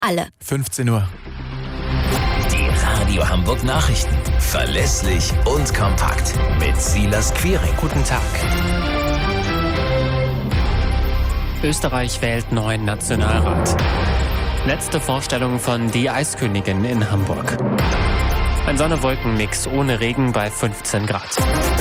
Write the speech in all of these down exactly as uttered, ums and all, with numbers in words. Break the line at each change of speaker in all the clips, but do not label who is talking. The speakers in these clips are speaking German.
alle.
fünfzehn Uhr.
Die Radio Hamburg Nachrichten. Verlässlich und kompakt. Mit Silas Quiring.
Guten Tag. Österreich wählt neuen Nationalrat. Letzte Vorstellung von Die Eiskönigin in Hamburg. Ein Sonne-Wolken-Mix ohne Regen bei fünfzehn Grad.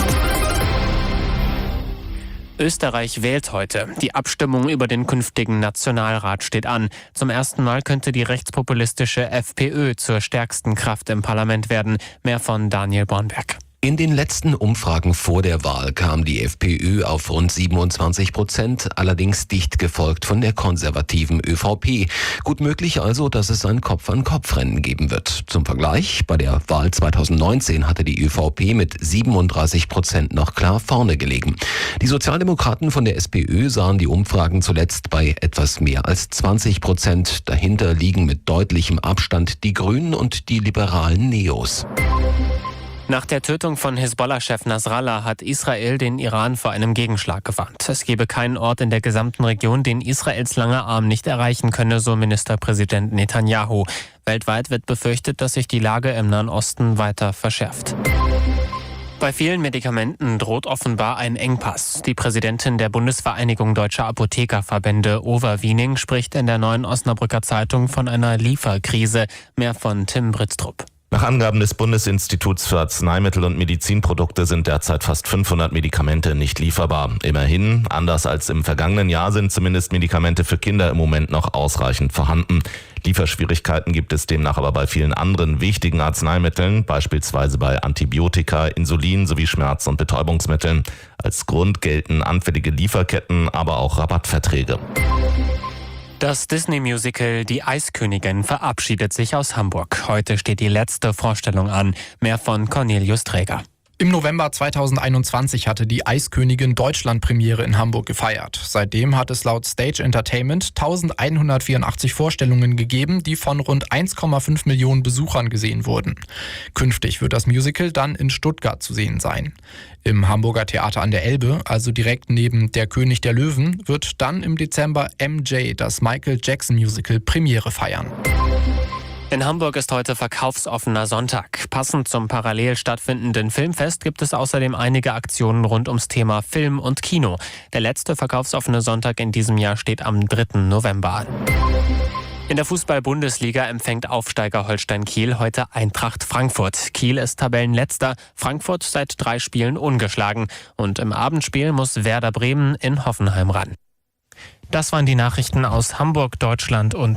Österreich wählt heute. Die Abstimmung über den künftigen Nationalrat steht an. Zum ersten Mal könnte die rechtspopulistische FPÖ zur stärksten Kraft im Parlament werden. Mehr von Daniel Bornberg.
In den letzten Umfragen vor der Wahl kam die FPÖ auf rund siebenundzwanzig Prozent, allerdings dicht gefolgt von der konservativen ÖVP. Gut möglich also, dass es ein Kopf-an-Kopf-Rennen geben wird. Zum Vergleich, bei der Wahl zweitausendneunzehn hatte die ÖVP mit siebenunddreißig Prozent noch klar vorne gelegen. Die Sozialdemokraten von der SPÖ sahen die Umfragen zuletzt bei etwas mehr als zwanzig Prozent. Dahinter liegen mit deutlichem Abstand die Grünen und die liberalen Neos.
Nach der Tötung von Hisbollah-Chef Nasrallah hat Israel den Iran vor einem Gegenschlag gewarnt. Es gebe keinen Ort in der gesamten Region, den Israels langer Arm nicht erreichen könne, so Ministerpräsident Netanyahu. Weltweit wird befürchtet, dass sich die Lage im Nahen Osten weiter verschärft. Bei vielen Medikamenten droht offenbar ein Engpass. Die Präsidentin der Bundesvereinigung Deutscher Apothekerverbände, Ova Wiening, spricht in der Neuen Osnabrücker Zeitung von einer Lieferkrise. Mehr von Tim Britztrup.
Nach Angaben des Bundesinstituts für Arzneimittel und Medizinprodukte sind derzeit fast fünfhundert Medikamente nicht lieferbar. Immerhin, anders als im vergangenen Jahr, sind zumindest Medikamente für Kinder im Moment noch ausreichend vorhanden. Lieferschwierigkeiten gibt es demnach aber bei vielen anderen wichtigen Arzneimitteln, beispielsweise bei Antibiotika, Insulin sowie Schmerz- und Betäubungsmitteln. Als Grund gelten anfällige Lieferketten, aber auch Rabattverträge.
Das Disney-Musical Die Eiskönigin verabschiedet sich aus Hamburg. Heute steht die letzte Vorstellung an. Mehr von Cornelius Träger.
Im November zweitausendeinundzwanzig hatte die Eiskönigin Deutschland-Premiere in Hamburg gefeiert. Seitdem hat es laut Stage Entertainment eintausendeinhundertvierundachtzig Vorstellungen gegeben, die von rund eins Komma fünf Millionen Besuchern gesehen wurden. Künftig wird das Musical dann in Stuttgart zu sehen sein. Im Hamburger Theater an der Elbe, also direkt neben Der König der Löwen, wird dann im Dezember M J, das Michael Jackson Musical, Premiere feiern.
In Hamburg ist heute verkaufsoffener Sonntag. Passend zum parallel stattfindenden Filmfest gibt es außerdem einige Aktionen rund ums Thema Film und Kino. Der letzte verkaufsoffene Sonntag in diesem Jahr steht am dritten November an. In der Fußball-Bundesliga empfängt Aufsteiger Holstein Kiel heute Eintracht Frankfurt. Kiel ist Tabellenletzter, Frankfurt seit drei Spielen ungeschlagen. Und im Abendspiel muss Werder Bremen in Hoffenheim ran. Das waren die Nachrichten aus Hamburg, Deutschland und